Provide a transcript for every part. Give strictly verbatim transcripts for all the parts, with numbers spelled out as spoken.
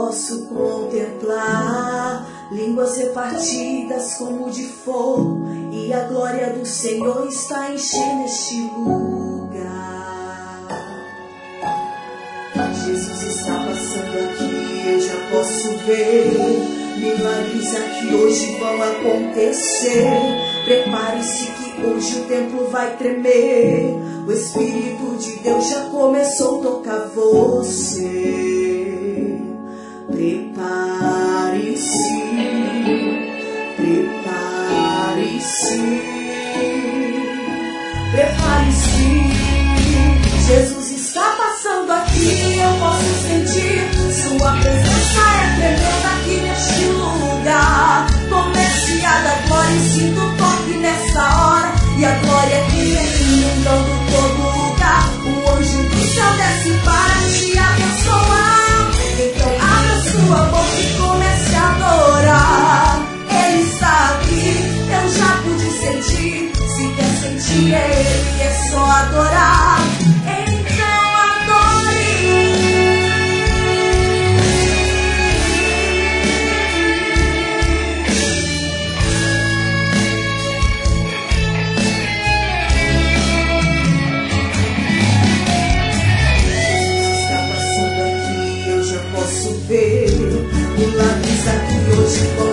posso contemplar línguas repartidas como de fogo, e a glória do Senhor está enchendo este lugar. Jesus está passando aqui, eu já posso ver milagres aqui hoje vão acontecer. Prepare-se que hoje o templo vai tremer. O Espírito de Deus já começou a tocar você. Prepare-se, prepare-se, prepare-se. Jesus está passando aqui, eu posso sentir sua presença é tremenda aqui neste lugar. Comece a dar glória e sinto o toque nessa hora, e a glória que vem inundando todo lugar. O anjo do céu desce para te abençoar. Então abra sua boca e comece a adorar. Ele está aqui, eu já pude sentir. Se quer sentir ele, é só adorar. Então adore. Milagres aqui hoje vão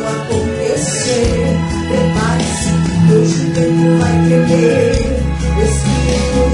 acontecer. Prepare-se, hoje o tempo vai tremer. O Espírito